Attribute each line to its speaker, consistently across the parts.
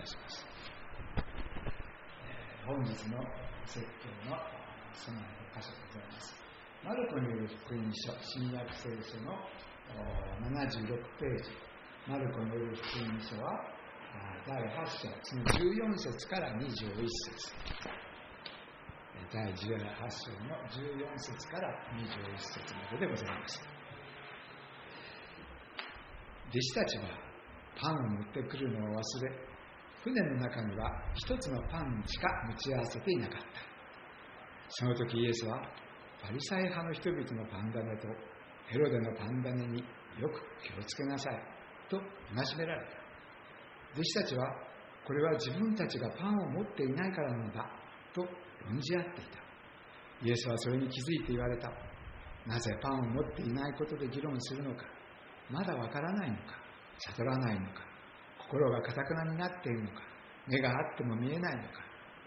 Speaker 1: たします。本日の説教の備えの箇所でございます。マルコによる福音書、新約聖書の76ページ、マルコによる福音書は第8章、その14節から21節。第18章の14節から21節まででございます。弟子たちはパンを持ってくるのを忘れ、船の中には一つのパンしか持ち合わせていなかった。その時イエスはパリサイ派の人々のパン種とヘロデのパン種によく気をつけなさいと戒められた。弟子たちはこれは自分たちがパンを持っていないからなのだと論じ合っていた。イエスはそれに気づいて言われた。なぜパンを持っていないことで議論するのか。まだわからないのか、悟らないのか、心が堅くなになっているのか、目があっても見えないのか、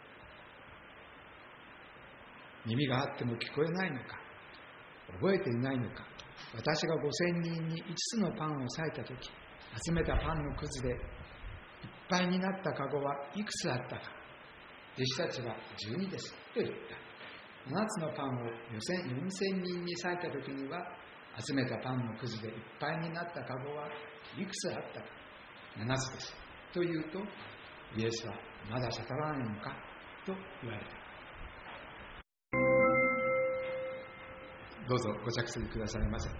Speaker 1: 耳があっても聞こえないのか、覚えていないのか。私が5000人に5つのパンを裂いたとき、集めたパンのくずでいっぱいになったかごはいくつあったか。弟子たちは12ですと言った。7つのパンを4000人に裂いたときには、集めたパンのくずでいっぱいになったかごはいくつあったか。7つですと言うと、イエスはまだ悟らないのかと言われた。どうぞご着席くださいませ。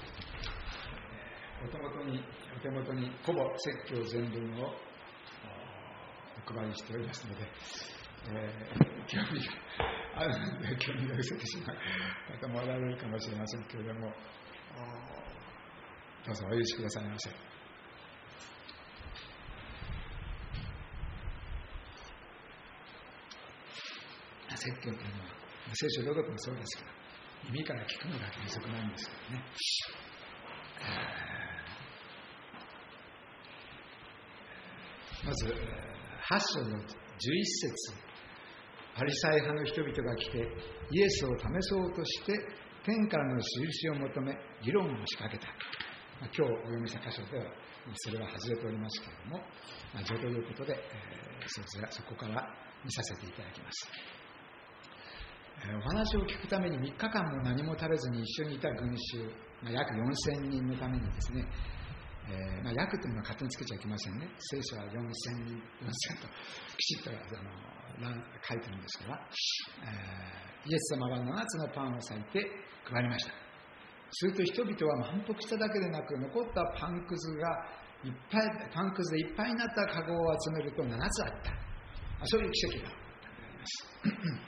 Speaker 1: お手元にほぼ説教全文をお配りしておりますので、興味があるので興味が失せてしまう方もおられるかもしれませんけれども、どうぞお許しくださいませ。説教というのは聖書どこでもそうですけど、耳から聞くのが原則なんですけどね。まず8章の11節、パリサイ派の人々が来てイエスを試そうとして天からの印を求め議論を仕掛けた。今日お読みした箇所ではそれは外れておりますけれども、序ということで、そこから見させていただきます。お話を聞くために3日間も何も食べずに一緒にいた群衆、約4000人のためにですね、約というのは勝手につけちゃいけませんね。聖書は4000人、4000ときちっと書いてるんですから、イエス様は7つのパンを裂いて配りました。すると人々は満腹しただけでなく、残ったパンくずでいっぱいになったカゴを集めると7つあった。そういう奇跡があります。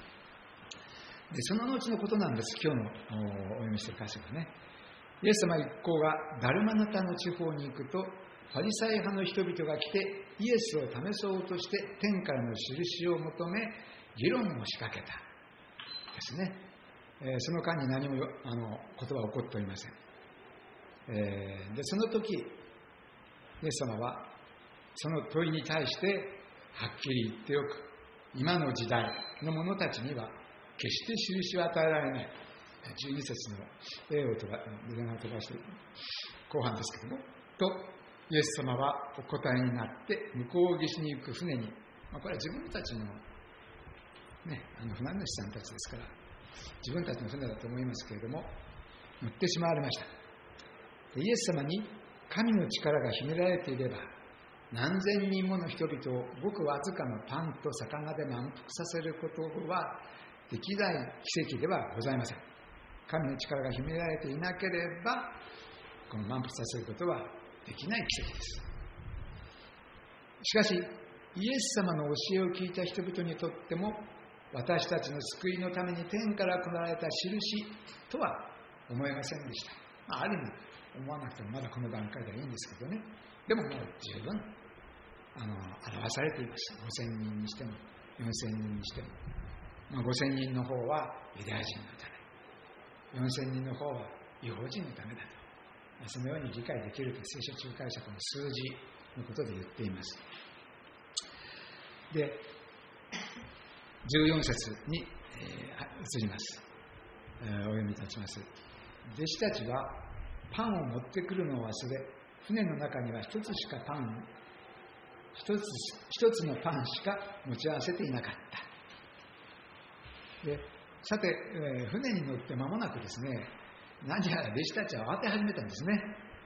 Speaker 1: でその後のことなんです。今日のお読みしている箇所がね、イエス様一行がダルマナタの地方に行くと、パリサイ派の人々が来てイエスを試そうとして天からの印を求め議論を仕掛けたですね。その間に何もことは起こっておりません。でその時イエス様はその問いに対してはっきり言っておく。今の時代の者たちには決して印は与えられない。12節の例を飛ばして後半ですけども、とイエス様はお答えになって向こう岸に行く船に、これは自分たちの、船主さんたちですから自分たちの船だと思いますけれども、乗ってしまわれました。でイエス様に神の力が秘められていれば、何千人もの人々をごくわずかのパンと魚で満腹させることはできない奇跡ではございません。神の力が秘められていなければ、この満腹させることはできない奇跡です。しかし、イエス様の教えを聞いた人々にとっても、私たちの救いのために天から来られた印とは思えませんでした。ある意味、思わなくてもまだこの段階ではいいんですけどね。でももう十分、表されています。5000人にしても、4000人にしても。5000人の方はユダヤ人のため。4000人の方は異邦人のためだと、そのように理解できると聖書仲介者の数字のことで言っています。で、14節に、移ります。お読みいたします。弟子たちはパンを持ってくるのを忘れ、船の中には一つしかパン一つのパンしか持ち合わせていなかった。でさて、船に乗って間もなくですね、何やら弟子たちは慌て始めたんですね。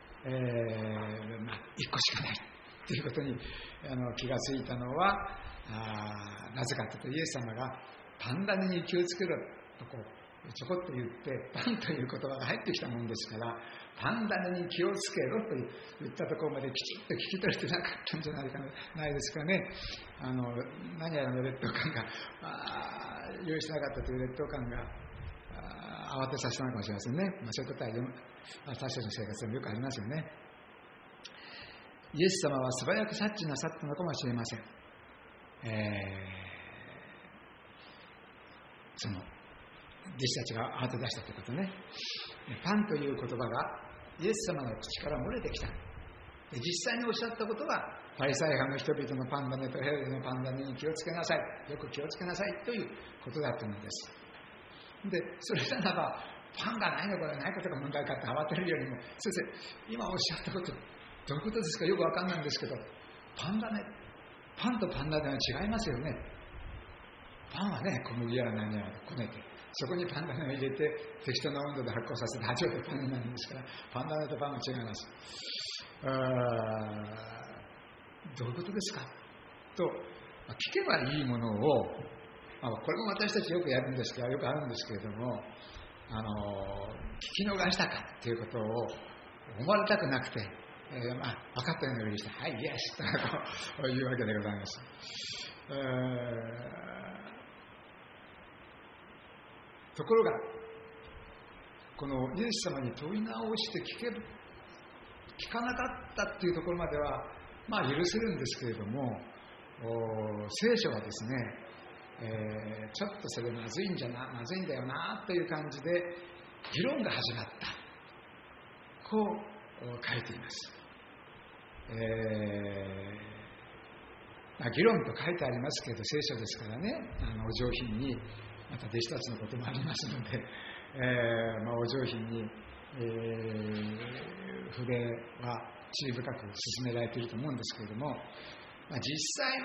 Speaker 1: 一個しかないということに気がついたのは、なぜかというと、イエス様がパン種に気をつけろとちょこっと言って、パンという言葉が入ってきたもんですから、パン種に気をつけろと言ったところまできちっと聞き取れてなかったんじゃないですかね。何やらの劣等感が用意しなかったという劣等感が慌てさせたのかもしれませんね。そういうことは私たちの生活でもよくありますよね。イエス様は素早く察知なさったのかもしれません。その弟子たちが慌て出したということね。パンという言葉がイエス様の口から漏れてきた。実際におっしゃったことは、パリサイ派の人々のパン種とヘロデのパン種に気をつけなさい、よく気をつけなさいということだったのです。で、それならば、パンがないのかないことが問題かって慌てるよりも、先生、今おっしゃったこと、どういうことですか、よくわかんないんですけど、パンとパン種は違いますよね。パンはね、小麦やら何やらこねて、そこにパン種を入れて適当な温度で発酵させて初めてパンになるんですから、パン種とパンは違います。どういうことですかと聞けばいいものを、これも私たちよくやるんですけど、よくあるんですけれども、聞き逃したかということを思われたくなくて、分かったようなふりして、はい、イエスというわけでございます。ところが、このイエス様に問い直して聞かなかったっていうところまでは、許せるんですけれども、聖書はですね、ちょっとそれまずいんだよなという感じで議論が始まった。こう書いています。議論と書いてありますけど、聖書ですからね、お上品に、また弟子たちのこともありますので、お上品に、筆は注意深く進められていると思うんですけれども、実際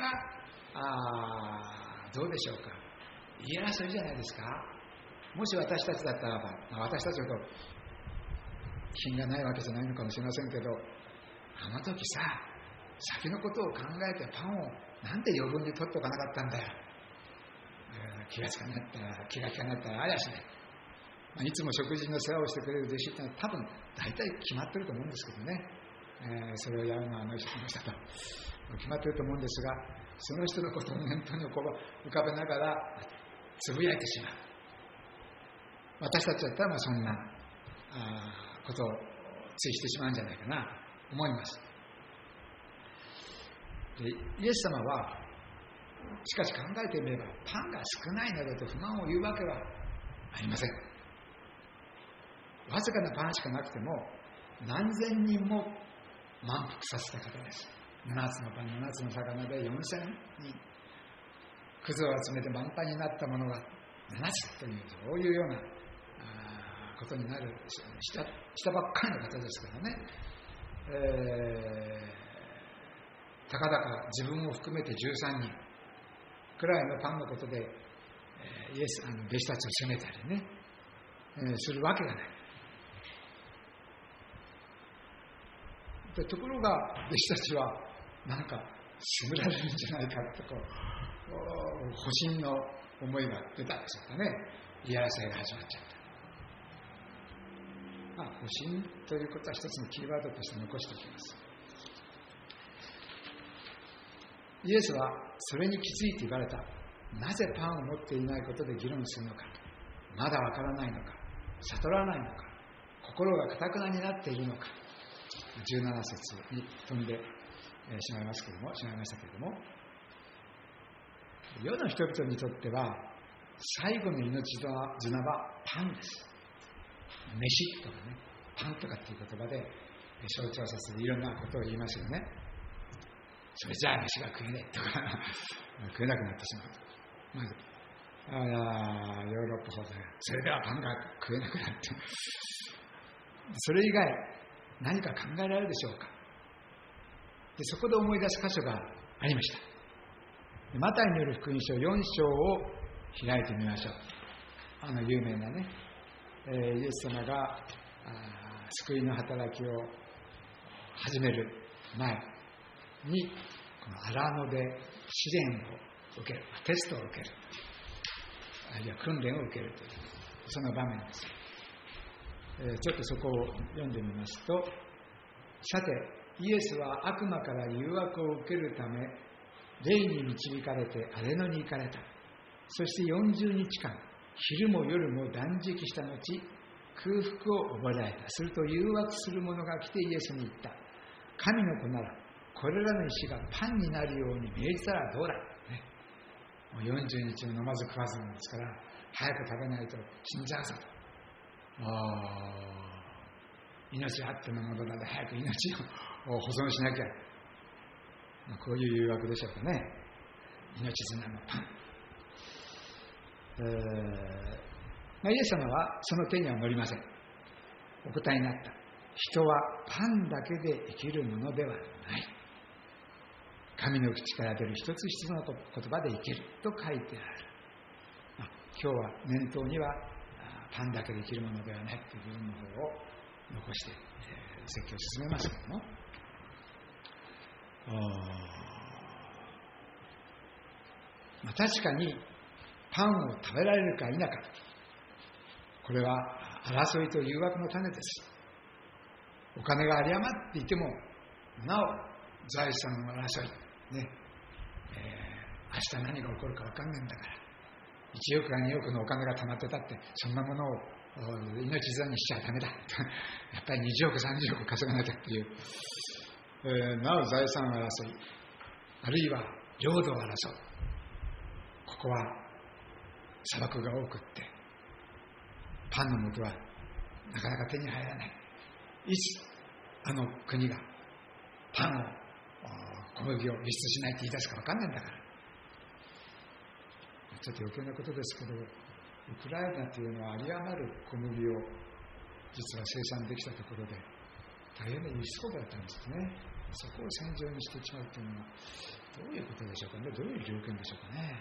Speaker 1: はどうでしょうか。言い争いじゃないですか。もし私たちだったらば、私たちほど品がないわけじゃないのかもしれませんけど、あの時さ、先のことを考えてパンをなんで余分に取っておかなかったんだよ。気が利かなったらあやしない。いつも食事の世話をしてくれる弟子ってのは多分大体決まってると思うんですけどね。それをやるのはあの人の人と決まってると思うんですが、その人のことを念頭に浮かべながらつぶやいてしまう。私たちだったらそんなことをついしてしまうんじゃないかなと思います。でイエス様はしかし考えてみれば、パンが少ないなどと不満を言うわけはありません。わずかなパンしかなくても何千人も満腹させた方です。7つのパン7つの魚で4000人、くずを集めて満杯になったものが7つという、そういうようなことになる、したばっかりの方ですからね。たかだか自分を含めて13人くらいのパンのことで、弟子たちを責めたりね、するわけがない。でところが弟子たちはなんか責められるんじゃないかと保身の思いが出たんでしょうかね。言い争いが始まっちゃった。保身ということは一つのキーワードとして残しておきます。イエスはそれに気づいて言われた。なぜパンを持っていないことで議論するのか、まだわからないのか、悟らないのか、心が堅くなになっているのか。17節に飛んでしまいましたけれども、世の人々にとっては最後の命綱はパンです。飯とかね、パンとかっていう言葉で象徴させるいろんなことを言いますよね。それじゃあ飯が食えねえとか食えなくなってしまうと。ヨーロッパほどそれではパンが食えなくなってそれ以外何か考えられるでしょうか。でそこで思い出す箇所がありました。マタイによる福音書4章を開いてみましょう。有名なね、イエス様が救いの働きを始める前に、この荒野で試練を受ける、テストを受ける、あるいは訓練を受けるという、その場面です。ちょっとそこを読んでみますと、さて、イエスは悪魔から誘惑を受けるため、霊に導かれて荒野に行かれた。そして40日間、昼も夜も断食した後、空腹を覚えられた。すると誘惑する者が来てイエスに言った。神の子なら、これらの石がパンになるように命じたらどうだ、ね、もう40日も飲まず食わずなんですから、早く食べないと死んじゃうぞと。命あってのものなので早く命を保存しなきゃ、こういう誘惑でしょうかね。命綱のパン。イエス様はその手には乗りません。お答えになった。人はパンだけで生きるものではない。神の口から出る一つ一つの言葉で生きると書いてある。今日は念頭にはパンだけで生きるものではないという部分の方を残して、説教を進めますけども、確かにパンを食べられるか否か、これは争いと誘惑の種です。お金が有り余っていてもなお財産の争い、ね、明日何が起こるか分かんないんだから、1億か2億のお金が貯まってたってそんなものを命綱にしちゃダメだやっぱり20億30億稼がなきゃっていう、なお財産争い、あるいは領土を争う。ここは砂漠が多くってパンの元はなかなか手に入らない。いつあの国がパンを小麦を輸出しないって言い出すか分かんないんだから。ちょっと余計なことですけど、ウクライナというのは有り余る小麦を実は生産できたところで大変な輸出国だったんですね。そこを戦場にしてしまうというのはどういうことでしょうかね。どういう条件でしょうかね。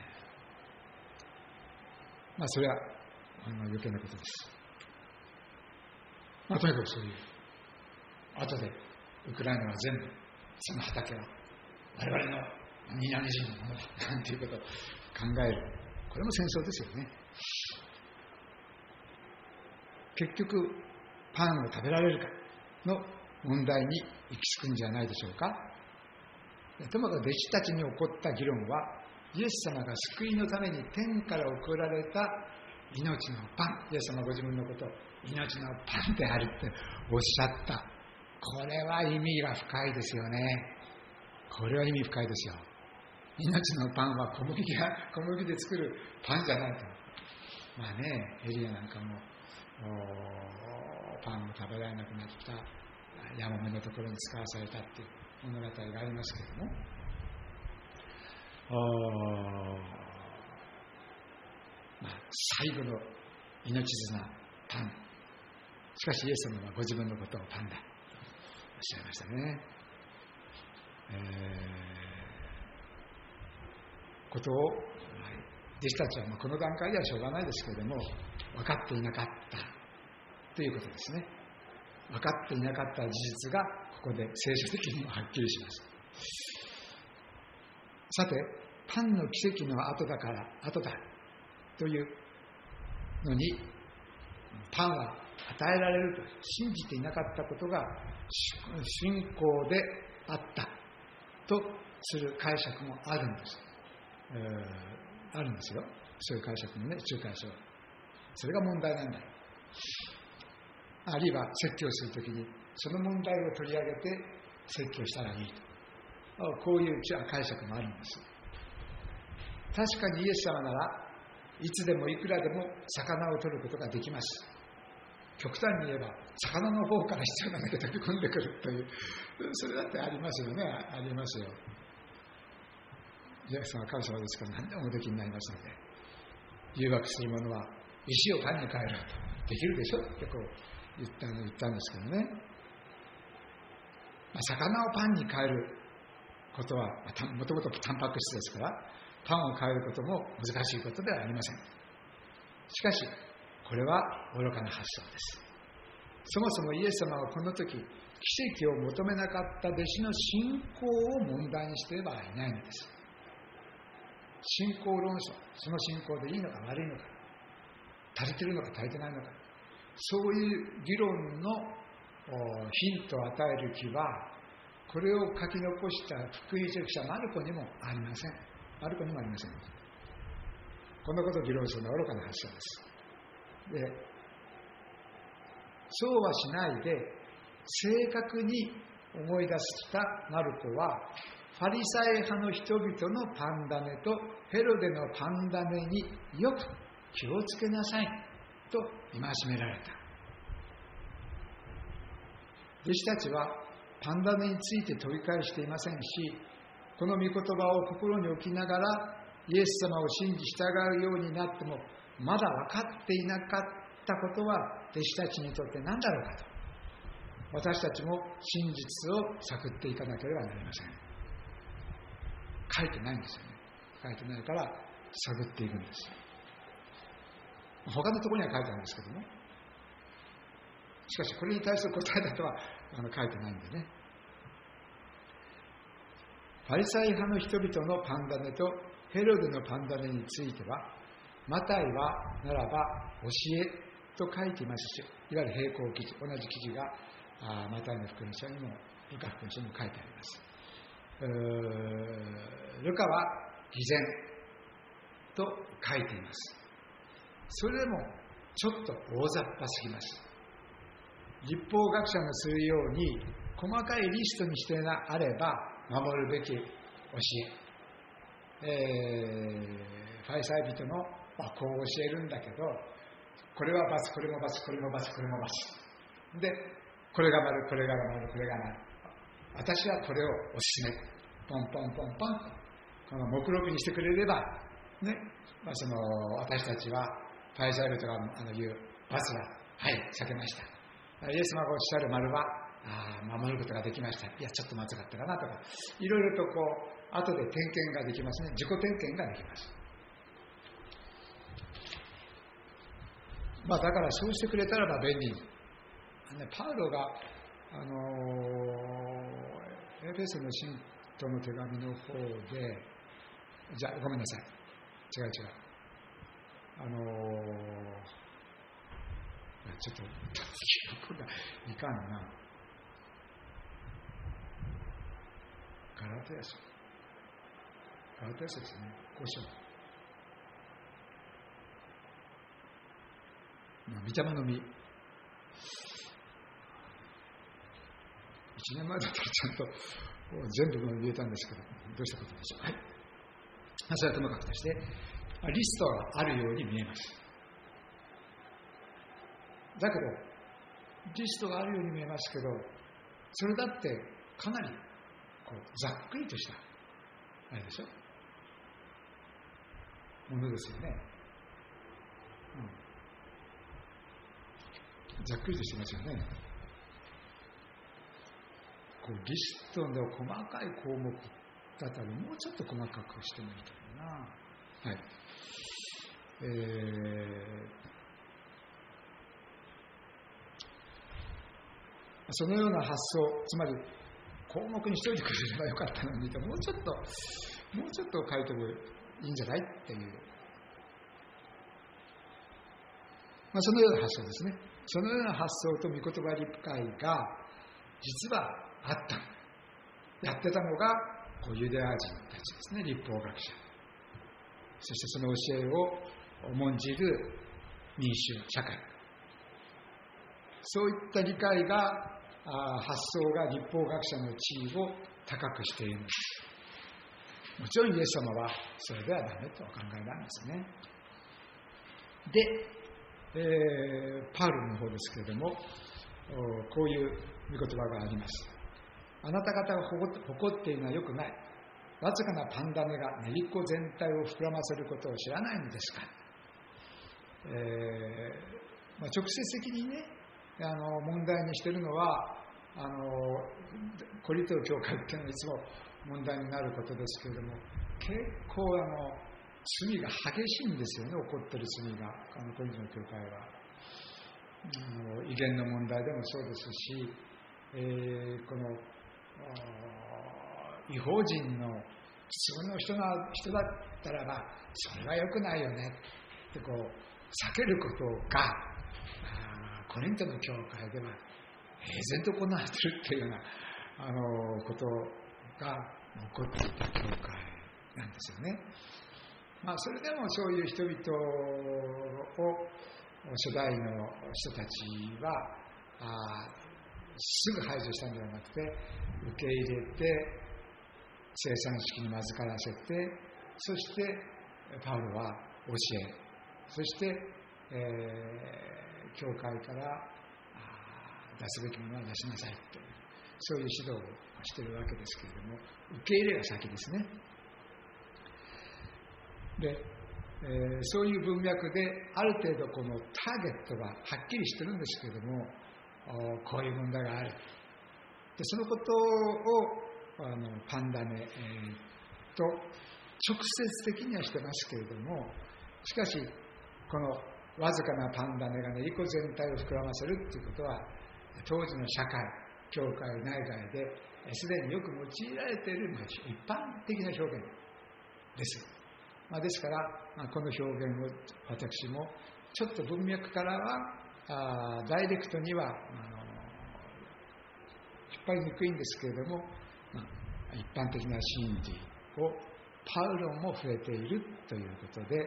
Speaker 1: それは余計なことです。とにかくそういう後でウクライナは全部その畑は我々のニナニ人のものだなんていうことを考える。これも戦争ですよね。結局パンを食べられるかの問題に行き着くんじゃないでしょうか。ともかく弟子たちに起こった議論は、イエス様が救いのために天から送られた命のパン、イエス様ご自分のことを命のパンであるっておっしゃった。これは意味が深いですよね。これは意味深いですよ。命のパンは小麦で作るパンじゃないと。エリアなんかもパンを食べられなくなったヤモメのところに使わされたっていう物語がありますけれども、最後の命綱パン。しかしイエス様はご自分のことをパンだとおっしゃいましたね。ことを弟子たちはこの段階ではしょうがないですけれども分かっていなかったということですね。分かっていなかった事実がここで聖書的にもはっきりします。さて、パンの奇跡の後だというのに、パンは与えられると信じていなかったことが信仰であったとする解釈もあるんです。あるんですよ。そういう解釈もね、仲介書は。それが問題なんだ。あるいは説教するときにその問題を取り上げて説教したらいいと。こういう解釈もあるんです。確かにイエス様ならいつでもいくらでも魚を取ることができます。極端に言えば魚の方から必要なだけ飛び込んでくるという、それだってありますよね。ありますよ。イエス様は神様ですから何でもおできになりますので、誘惑する者は石をパンに変えるとできるでしょってこう言ったんですけどね。魚をパンに変えることは、もともとタンパク質ですから、パンを変えることも難しいことではありません。しかし、これは愚かな発想です。そもそもイエス様はこの時、奇跡を求めなかった弟子の信仰を問題にしていればいないのです。信仰論争、その信仰でいいのか悪いのか、足りているのか足りてないのか、そういう議論のヒントを与える気は、これを書き残した福音書記者マルコにもありません。マルコにもありません。こんなことを議論するのは愚かな発想です。で、そうはしないで、正確に思い出したマルコは、ファリサイ派の人々のパンダネとヘロデのパンダネによく気をつけなさいと戒められた。弟子たちはパンダネについて問い返していませんし、この御言葉を心に置きながらイエス様を信じ従うようになっても、まだ分かっていなかったことは弟子たちにとって何だろうかと、私たちも真実を探っていかなければなりません。書いてないんですよね。書いてないから探っていくんですよ。他のところには書いてあるんですけども、しかしこれに対する答えだとは書いてないんでね。ファリサイ派の人々のパンダネとヘロデのパンダネについては、マタイはならば教えと書いていますし、いわゆる並行記事、同じ記事がマタイの福音書にもルカ福音書にも書いてあります。ルカは偽善と書いています。それでもちょっと大雑把すぎます。律法学者のするように細かいリストにしてあれば守るべき教え、ファリサイ人の、こう教えるんだけど、これは×、これも×、これも×、これも×で、これが丸、これが丸、これが丸、私はこれをおすすめ、ポンポンポンポンとこの目録にしてくれればね、私たちはファリサイ人が言う×は避けました。イエス様がおっしゃる丸は守ることができました。いや、ちょっとまずかったかなとか、いろいろと後で点検ができますね。自己点検ができます。だからそうしてくれたらば便利。パウロがエフェソの信徒の手紙の方で、ごめんなさい。違う。ちょっと記憶がいかんな。ガラテヤ書ですね。5章。御霊の実。1年前だったらちゃんと全部言えたんですけど、どうしたことでしょう。はい。それはともかくとして、リストがあるように見えます。だけど、リストがあるように見えますけど、それだってかなりざっくりとしたあれでしょ、ものですよね。ざっくりとしてますよね。リストの細かい項目だったらもうちょっと細かくしてもいいと思うな。はい。そのような発想、つまり項目にしといてくれればよかったのにと、もうちょっと書いてもいいんじゃないっていう、そのような発想ですね。そのような発想と御言葉理解が実はあった。やってたのがユダヤ人たちですね、律法学者。そしてその教えを重んじる民衆、社会。そういった理解が、発想が律法学者の地位を高くしている。もちろんイエス様はそれではダメとお考えなんですね。で、パウロの方ですけれども、こういう御言葉があります。あなた方が誇っているのは良くない。わずかなパンダネが練り子全体を膨らませることを知らないのですか。直接的にね、問題にしているのは、コリントの教会っていうのはいつも問題になることですけれども、結構罪が激しいんですよね、起こっている罪が、コリントの教会は。威厳の問題でもそうですし、この違法人の普通の人だったらば、それは良くないよねって避けることが、コリントの教会では平然と行われているというようなことが起こっていた教会なんですよね。それでもそういう人々を初代の人たちはすぐ排除したんではなくて、受け入れて生産式に預からせて、そしてパウロは教え、そして、教会から出すべきものは出しなさいという、そういう指導をしているわけですけれども、受け入れが先ですね。で、そういう文脈である程度このターゲットがはっきりしてるんですけれども、こういう問題がある。で、そのことをパンダネと直接的にはしてますけれども、しかしこのわずかなパンダネがね、イコ全体を膨らませるということは、当時の社会、教会内外ですでによく用いられている一般的な表現です。ですから、この表現を私もちょっと文脈からはダイレクトには引っ張りにくいんですけれども、一般的な真理をパウロも触れているということで、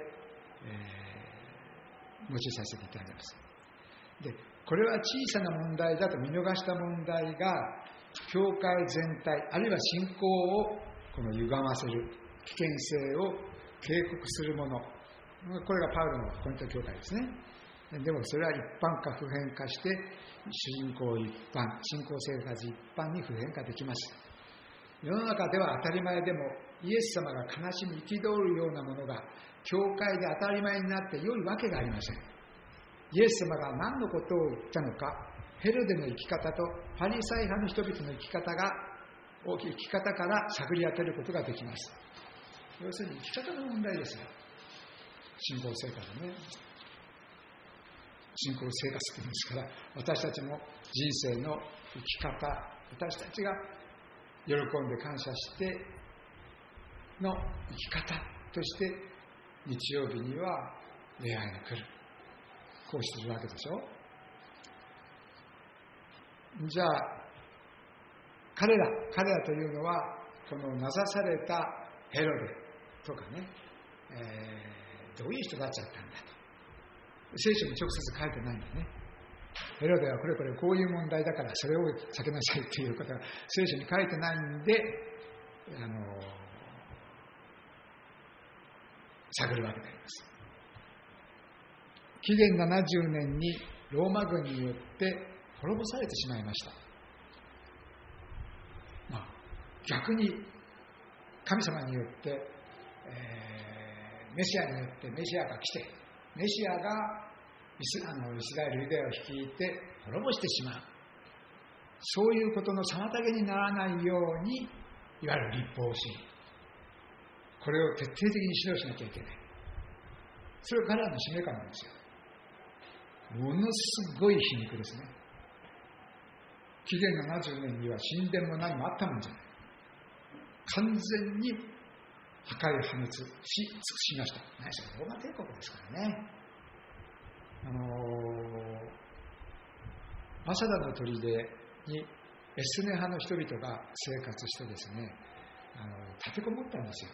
Speaker 1: 用いさせていただきます。で、これは小さな問題だと見逃した問題が、教会全体あるいは信仰をこの歪ませる危険性を警告するもの、これがパウロのコリント教会ですね。でもそれは一般化普遍化して信仰生活一般に普遍化できます。世の中では当たり前でも、イエス様が悲しみ憤るようなものが教会で当たり前になって良いわけがありません。イエス様が何のことを言ったのか、ヘロデの生き方とパリサイ派の人々の生き方から探り当てることができます。要するに生き方の問題ですよ。信仰生活ね。信仰生活というんですから、私たちも人生の生き方、私たちが喜んで感謝しての生き方として、日曜日には礼拝に来る。こうしているわけでしょ。じゃあ、彼らというのは、この名指されたヘロデとかね、どういう人たちだったんだと。聖書に直接書いてないんだね。ヘロデはこういう問題だからそれを避けなさいということが聖書に書いてないんで、探るわけであります。紀元70年にローマ軍によって滅ぼされてしまいました。逆に神様によって、メシアによってメシアが来て、メシアがイスラエルユダヤを率いて滅ぼしてしまう。そういうことの妨げにならないように、いわゆる立法主義、これを徹底的に指導しなきゃいけない。それが彼らの使命感なんですよ。ものすごい皮肉ですね。紀元70年には神殿も何もあったもんじゃない。完全に破壊破滅し尽くしました。何しろローマ帝国ですからね。マサダの砦にエスネ派の人々が生活してですね、立てこもったんですよ。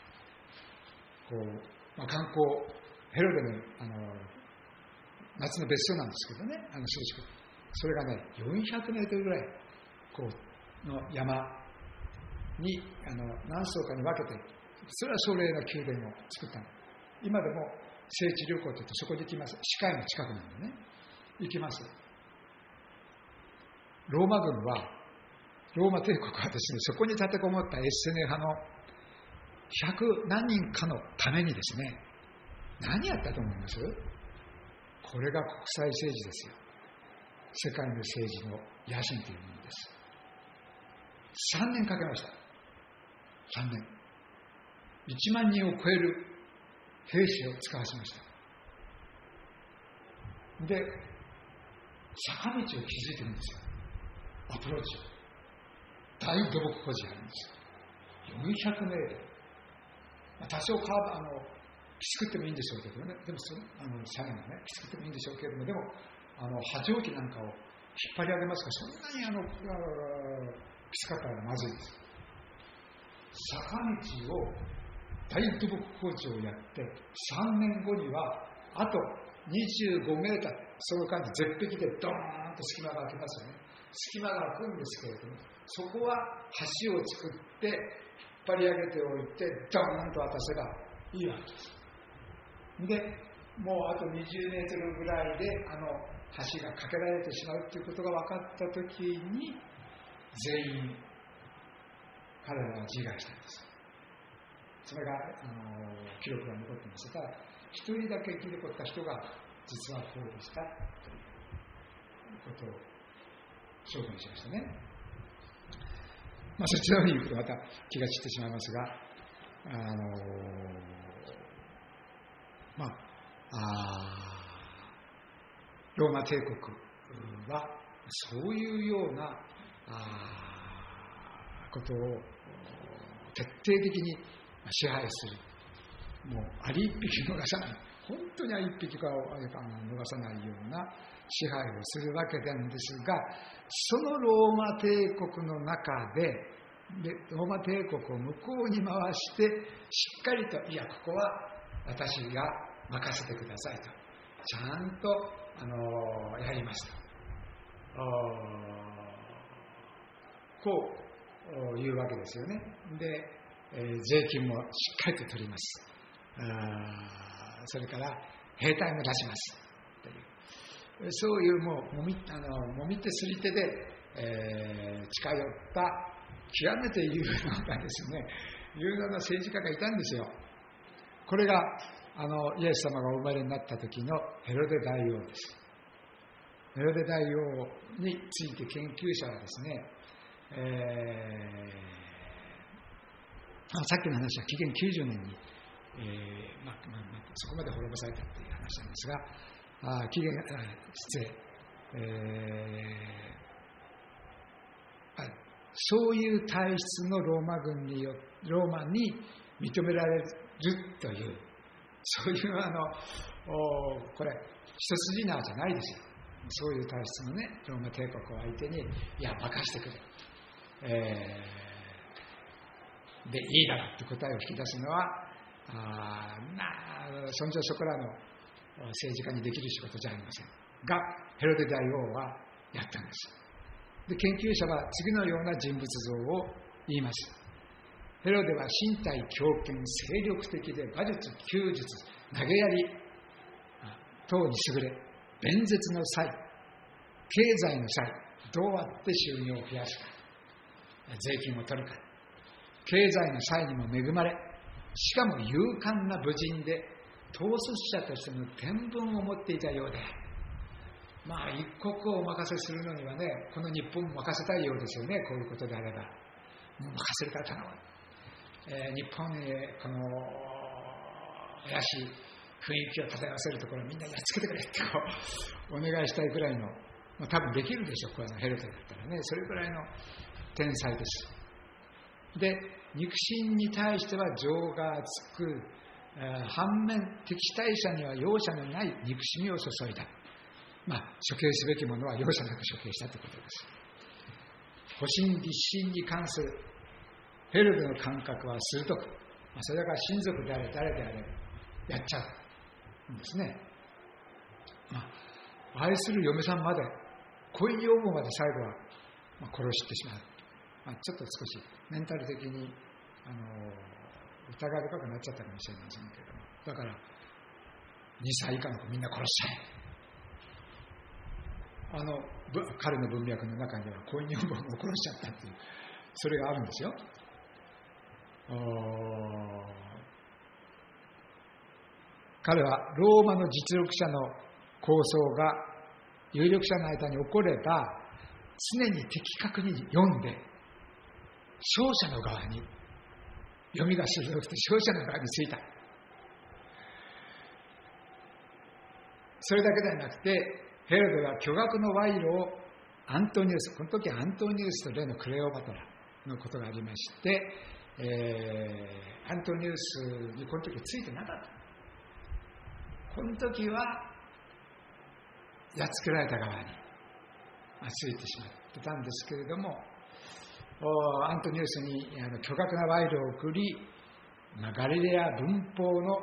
Speaker 1: 観光、ヘロデの夏の別荘なんですけどね、それがね、400メートルぐらいの山に何層かに分けて、それは壮麗な宮殿を作ったの。今でも聖地旅行といってそこに行きます。死海の近くなんでね、行きます。ローマ帝国はですね、そこに立てこもったエスネ派の100何人かのためにですね、何やったと思います？これが国際政治ですよ。世界の政治の野心というものです。3年かけました。 3年、1万人を超える兵士を使わせました。で、坂道を築いてるんですよ。アプローチを。大土木工事があるんですよ。400メートル。多少きつくってもいいんでしょうけどね。でも斜面がね、きつくってもいいんでしょうけれども、でも、波状機なんかを引っ張り上げますから、そんなにきつかったらまずいです。坂道を、大土木工事をやって、3年後には、あと25メーター、その間に絶壁でドーンと隙間が空きますよね。隙間が空くんですけれども、そこは橋を作って、引っ張り上げておいて、ドーンと渡せばいいわけです。で、もうあと20メートルぐらいで、橋が架けられてしまうということが分かったときに、全員、彼らは自害したんです。それが記録が残っていますが、一人だけ生き残った人が実はこうでしたということを証言しましたね。そちらに行くとまた気が散ってしまいますが、ローマ帝国はそういうようなことを徹底的に支配する。もうあり一匹逃さない。本当にあり一匹かを逃さないような支配をするわけなんですが、そのローマ帝国の中で、ローマ帝国を向こうに回してしっかりと、いや、ここは私が任せてくださいと、ちゃんとやりますと、こういうわけですよね。で、税金もしっかりと取ります。それから兵隊も出しますという、そういうもみ手すり手で、近寄った極めて有能なですね、有能な政治家がいたんですよ。これがイエス様がお生まれになった時のヘロデ大王です。ヘロデ大王について研究者はですね、さっきの話は紀元90年に、そこまで滅ぼされたという話なんですが、そういう体質のローマに認められるという、そういうこれ一筋縄じゃないですよ。そういう体質のね、ローマ帝国を相手に、いや、任してくれ、でいいだろうって答えを引き出すのは、そんじょそこらの政治家にできる仕事じゃありませんが、ヘロデ大王はやったんです。で、研究者は次のような人物像を言います。ヘロデは身体強健、精力的で馬術、弓術、投げ槍等に優れ、弁舌の才、経済の才、どうやって収入を増やすか、税金を取るか、経済の才にも恵まれ、しかも勇敢な武人で統率者としての天分を持っていたようで、一国をお任せするのにはね、この日本も任せたいようですよね。こういうことであればもう任せるから頼む、日本にこの怪しい雰囲気を漂わせるところをみんなやっつけてくれってお願いしたいくらいの、多分できるでしょう。これのヘロデだったらね、それくらいの天才です。で、肉親に対しては情が厚く、反面敵対者には容赦のない憎しみを注いだ。処刑すべきものは容赦なく処刑したということです。保身立身に関するヘロデの感覚は鋭く、それが親族であれ誰であれやっちゃうんですね。愛する嫁さんまで、恋女房まで最後は殺してしまう。ちょっと少しメンタル的に疑い深くなっちゃったかもしれませんけれども、だから2歳以下の子みんな殺しちゃえ。彼の文脈の中には恋女房を殺しちゃったっていう、それがあるんですよ。彼はローマの実力者の構想が有力者の間に起これば、常に的確に読んで勝者の側に読みが鋭くて勝者の側についた。それだけではなくて、ヘロデは巨額の賄賂をアントニウス、この時アントニウスと例のクレオパトラのことがありまして、アントニウスにこの時ついてなかった。この時はやっつけられた側についてしまってたんですけれども、アントニウスに巨額な賄賂を送り、ガリレア分封の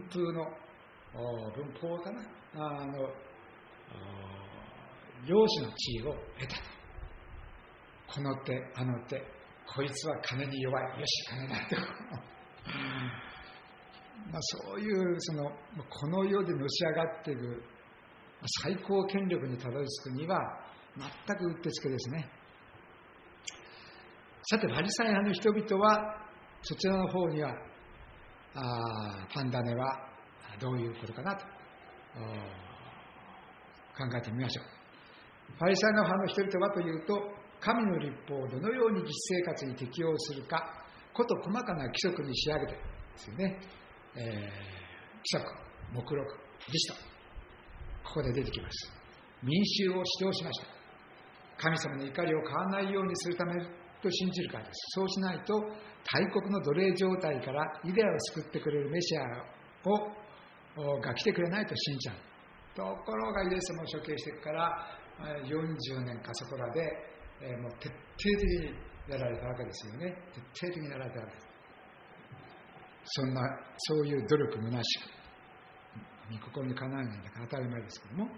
Speaker 1: 領主の地位を得た。この手あの手、こいつは金に弱い、よし金だってそういうこの世でのし上がっている最高権力にたどり着くには全くうってつけですね。さて、パリサイ派の人々はそちらの方にはパンダネはどういうことかなと考えてみましょう。パリサイ派の人々はというと、神の律法をどのように実生活に適用するか、こと細かな規則に仕上げてですよね。規則、目録、リスト、ここで出てきます。民衆を指導しました。神様の怒りを買わないようにするためと信じるからです。そうしないと大国の奴隷状態からユダヤを救ってくれるメシアが来てくれないと信じちゃう。ところがイエス様を処刑してから40年かそこらで、もう徹底的にやられたわけですよね。徹底的にやられたわけです。そういう努力虚しく、御心にかなわないんだから当たり前ですけども、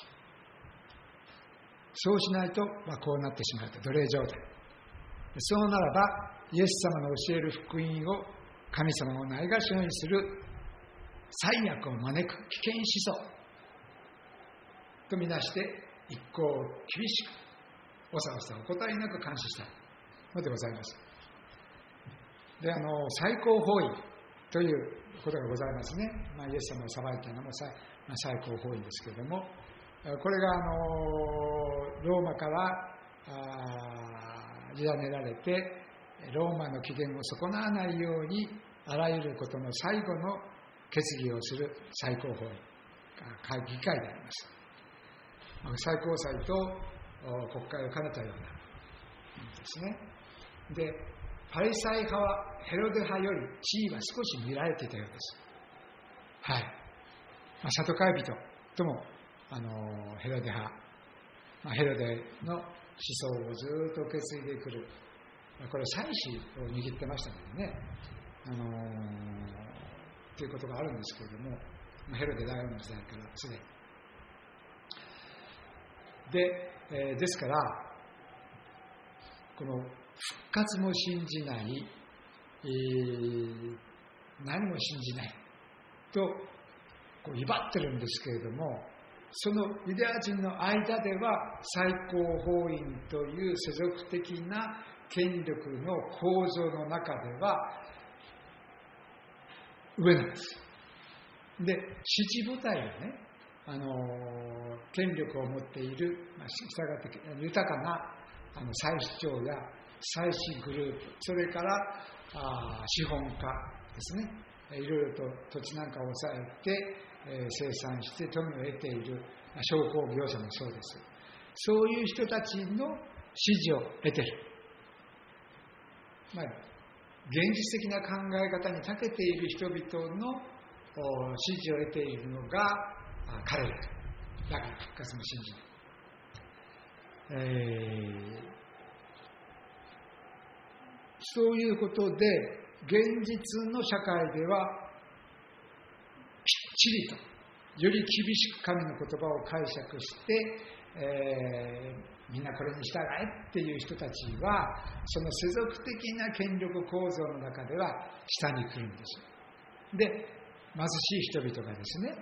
Speaker 1: そうしないと、こうなってしまうと、奴隷状態。そうならば、イエス様の教える福音を神様をないがしろにする災悪を招く危険思想とみなして、一向厳しく、おさおさ怠りなく監視したのでございます。で、最高法院ということがございますね。イエス様を裁いたのも最高法院ですけれども、これがローマから委ねられて、ローマの起源を損なわないようにあらゆることの最後の決議をする最高法院、議会であります。最高裁と国会を兼ねたようなですね。で、パリサイ派はヘロデ派より地位は少し見られていたようです。はい。サドカイ人ともヘロデ派、ヘロデの思想をずっと受け継いでくる、これ祭司を握ってましたのでね、ということがあるんですけれども、ヘロデ大王の時代からすでに。ですから、この復活も信じない、何も信じないと威張ってるんですけれども、そのユダヤ人の間では最高法院という世俗的な権力の構造の中では上なんです。で、支持母体がね、権力を持っている、従って豊かな祭司長や祭司グループ、それから資本家ですね、いろいろと土地なんかを抑えて、生産して富を得ている商工業者もそうです。そういう人たちの支持を得ている。現実的な考え方に長けている人々の支持を得ているのが彼らだから復活も信じない、そういうことで現実の社会ではきっちりとより厳しく神の言葉を解釈して、みんなこれに従えっていう人たちはその世俗的な権力構造の中では下に来るんです。で、貧しい人々がですね、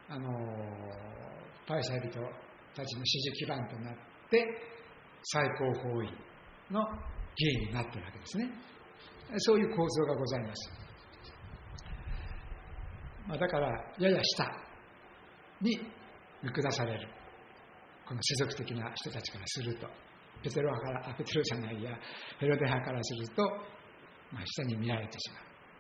Speaker 1: パリサイ人たちの支持基盤となって最高法院の議員になっているわけですね。そういう構造がございます。だからやや下に見下される、この世俗的な人たちからすると、ペテロじゃないやヘロデ派からすると、下に見られてしまう。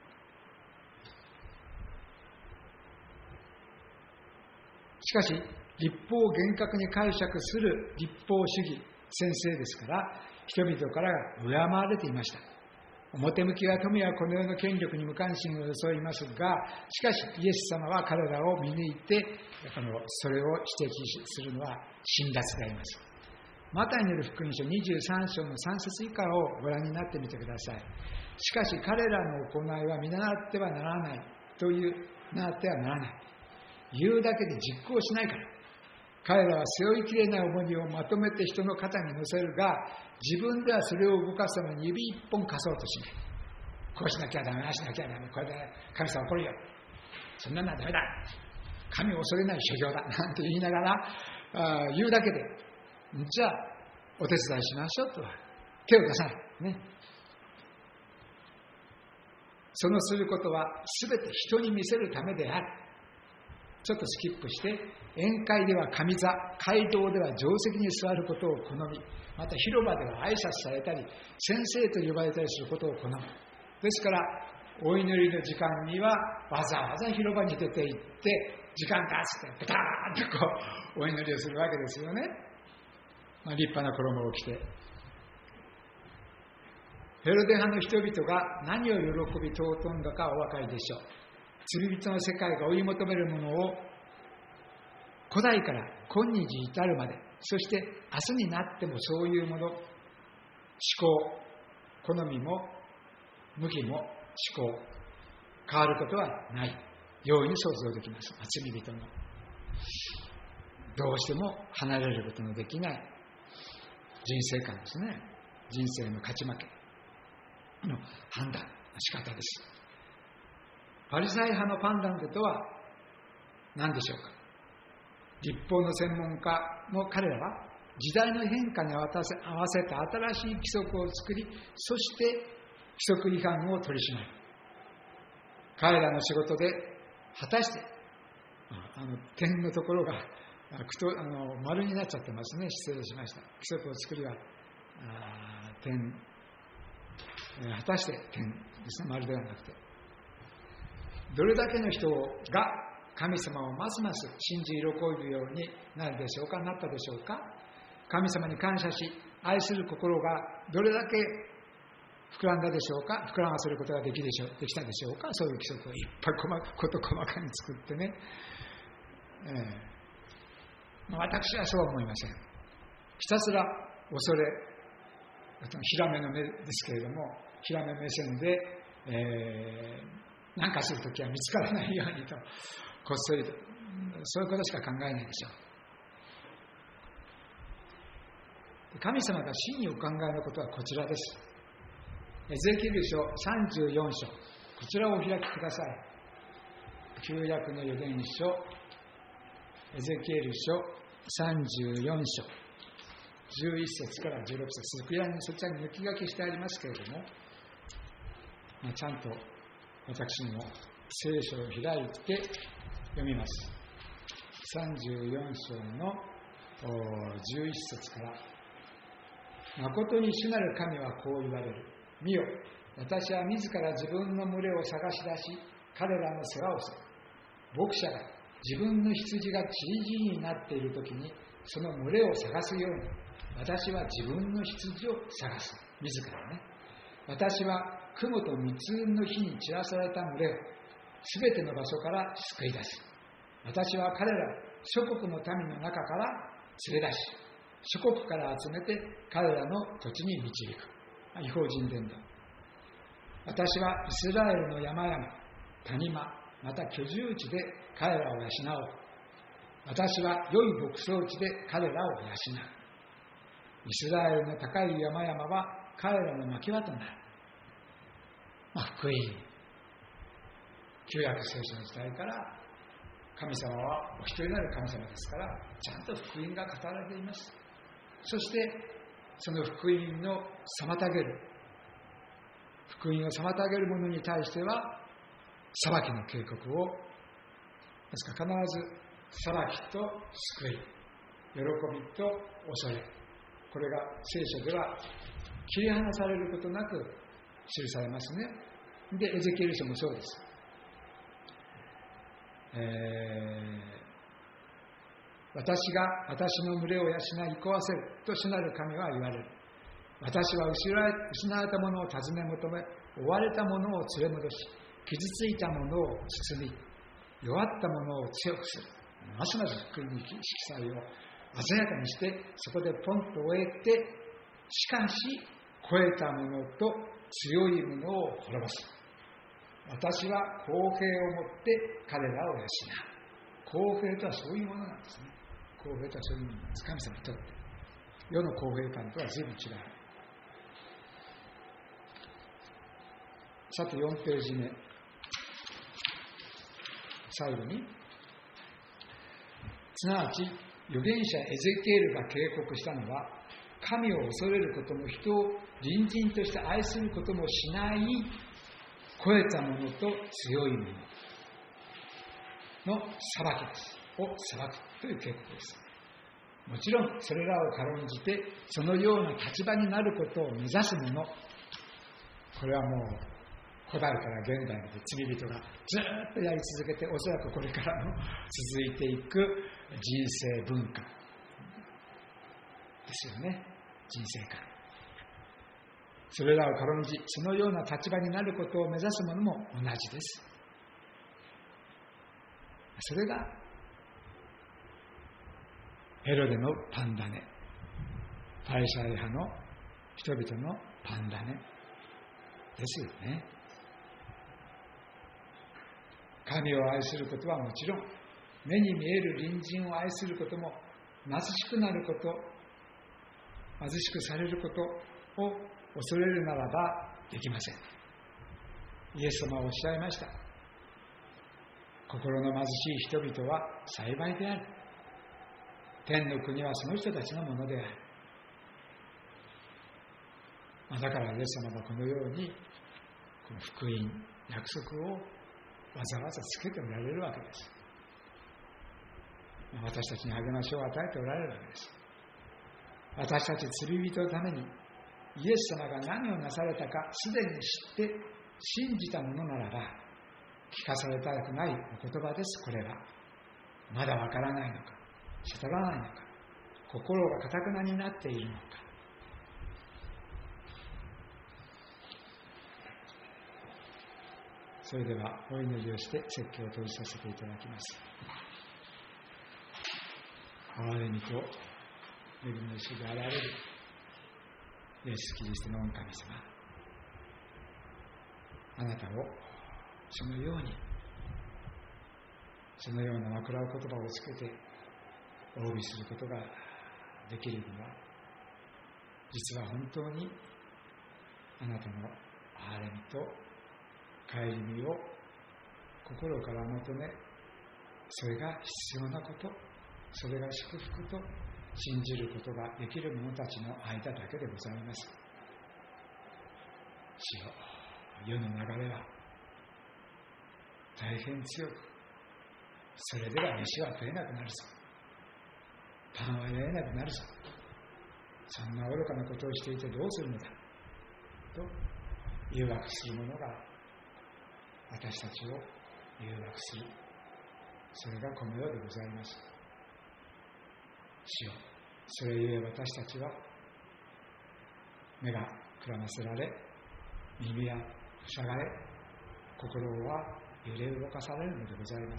Speaker 1: しかし、律法を厳格に解釈する律法主義先生ですから、人々から敬われていました。表向きは富やこの世の権力に無関心を装いますが、しかしイエス様は彼らを見抜いて、それを指摘するのは辛辣であります。マタイによる福音書23章の3節以下をご覧になってみてください。しかし彼らの行いは見習ってはならないという、習ってはならない。言うだけで実行しないから。彼らは背負いきれない重荷をまとめて人の肩に乗せるが、自分ではそれを動かすために指一本貸そうとしない。こうしなきゃダメ、ああしなきゃダメ、これで神様怒るよ。そんなのはダメだ。神を恐れない修行だ。なんて言いながら言うだけで、じゃあお手伝いしましょうとは手を出さない。ね。そのすることは全て人に見せるためである。ちょっとスキップして、宴会では上座、街道では定席に座ることを好み、また広場では挨拶されたり、先生と呼ばれたりすることを好む。ですから、お祈りの時間にはわざわざ広場に出て行って、時間だっつって、ペターンとお祈りをするわけですよね。立派な衣を着て。ヘロデ派の人々が何を喜び尊んだかお分かりでしょう。罪人の世界が追い求めるものを古代から今日至るまで、そして明日になってもそういうもの、思考、好みも向きも思考、変わることはないように想像できます。罪人のどうしても離れることのできない人生観ですね。人生の勝ち負けの判断の仕方です。パリサイ派のパンダンテとは何でしょうか。律法の専門家の彼らは時代の変化に合わせた新しい規則を作り、そして規則違反を取り締まる。彼らの仕事で果たして点のところが丸になっちゃってますね。失礼しました。規則を作りは点、果たして点ですね。丸ではなくて、どれだけの人が神様をますます信じ喜ぶようになるでしょうか、なったでしょうか。神様に感謝し愛する心がどれだけ膨らんだでしょうか、膨らませることができたでしょうか。そういう規則をいっぱい事細かに作ってね、私はそうは思いません。ひたすら恐れ、ひらめの目ですけれども、ひらめ目線で、何かするときは見つからないようにと、こっそりと、そういうことしか考えないでしょう。神様が真にお考えのことはこちらです。エゼキエル書34章、こちらをお開きください。旧約の預言書、エゼキエル書34章、11節から16節、そちらに抜き書きしてありますけれども、ちゃんと私も聖書を開いて読みます。34章の11節から、誠に主なる神はこう言われる。見よ、私は自ら自分の群れを探し出し、彼らの世話をする。牧者が自分の羊が散り散りになっているときに、その群れを探すように、私は自分の羊を探す。自らね。私は雲と密雲の火に散らされた群れをすべての場所から救い出す。私は彼らを諸国の民の中から連れ出し、諸国から集めて彼らの土地に導く。異邦人伝道。私はイスラエルの山々、谷間、また居住地で彼らを養おう。私は良い牧草地で彼らを養う。イスラエルの高い山々は彼らの牧場となる。福音。旧約聖書の時代から神様はお一人なる神様ですから、ちゃんと福音が語られています。そしてその福音の妨げる、福音を妨げる者に対しては裁きの警告を、ですから必ず裁きと救い、喜びと恐れ、これが聖書では切り離されることなく記されますね。で、エゼキエル書もそうです。 私が私の群れを養い食わせると主なる神は言われる。私は失われたものを尋ね求め、追われたものを連れ戻し、傷ついたものを包み、弱ったものを強くする。ますます福音に色彩を鮮やかにして、そこでポンと終えて、しかし超えたものと強いものを滅ぼす。私は公平をもって彼らを養う。公平とはそういうものなんですね。公平とはそういうものなんです。神様にとって世の公平感とは随分違う。さて4ページ目、最後に、すなわち預言者エゼキエルが警告したのは、神を恐れることも人を隣人として愛することもしない超えたものと強いものの裁きです。を裁くという警告です。もちろんそれらを軽んじてそのような立場になることを目指す者、これはもう古代から現代まで罪人がずっとやり続けて、おそらくこれからも続いていく人生文化ですよね。人生観。それらを軽んじそのような立場になることを目指す者も同じです。それがヘロデのパンダネ、パリサイ派の人々のパンダネですよね。神を愛することはもちろん、目に見える隣人を愛することも、貧しくなること、貧しくされることを恐れるならばできません。イエス様はおっしゃいました。心の貧しい人々は幸いである。天の国はその人たちのものである。だからイエス様はこのように、この福音、約束をわざわざつけておられるわけです。私たちに励ましを与えておられるわけです。私たち罪人のためにイエス様が何をなされたかすでに知って信じたものならば、聞かされたくないお言葉です。これはまだわからないのか、悟らないのか、心が堅くなになっているのか。それではお祈りをして説教を閉じさせていただきます。憐れみと恵みの主であられるイエス・キリストの御神様、あなたをそのように、そのような枕言葉をつけてお詫びすることができるには、実は本当にあなたの憐れみと顧みを心から求め、それが必要なこと、それが祝福と信じることができる者たちの間だけでございます。主よ、世の流れは大変強く、それでは飯は食えなくなるぞ、パンはやえなくなるぞ、そんな愚かなことをしていてどうするのだと誘惑する者が私たちを誘惑する。それがこの世でございます。主よ、それゆえ私たちは目がくらませられ、耳は塞がれ、心は揺れ動かされるのでございます。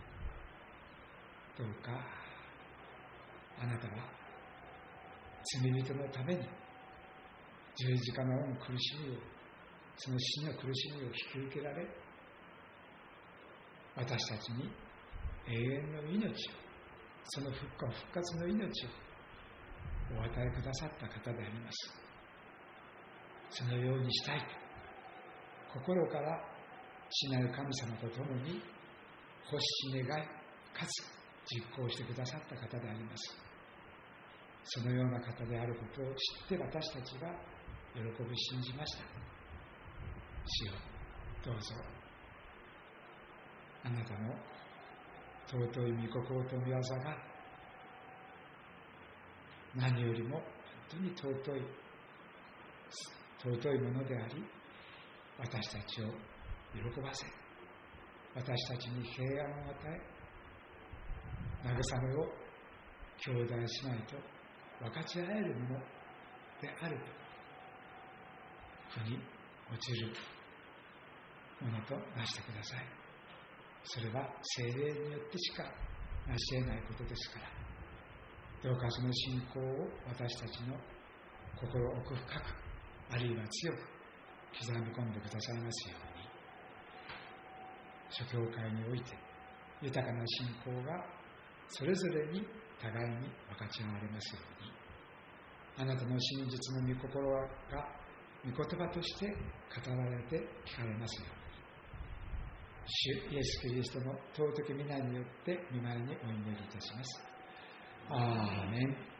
Speaker 1: どうかあなたは罪人のために十字架の苦しみを、その死の苦しみを引き受けられ、私たちに永遠の命を、その復活の命をお与えくださった方であります。そのようにしたいと心から父なる神様と共に欲し願い、かつ実行してくださった方であります。そのような方であることを知って私たちが喜び信じました。主よ、どうぞあなたの尊い御心と御業が何よりも本当に尊いものであり、私たちを喜ばせ、私たちに平安を与え、慰めを兄弟姉妹と分かち合えるものであると、腑に落ちるものとなしてください。それは聖霊によってしか成し得ないことですから、どうかその信仰を私たちの心奥深く、あるいは強く刻み込んでくださいますように、諸教会において豊かな信仰がそれぞれに互いに分かち合われますように、あなたの真実の御心が御言葉として語られて聞かれますように、主イエス・キリストの尊き皆によって御前にお祈りいたします。アーメン。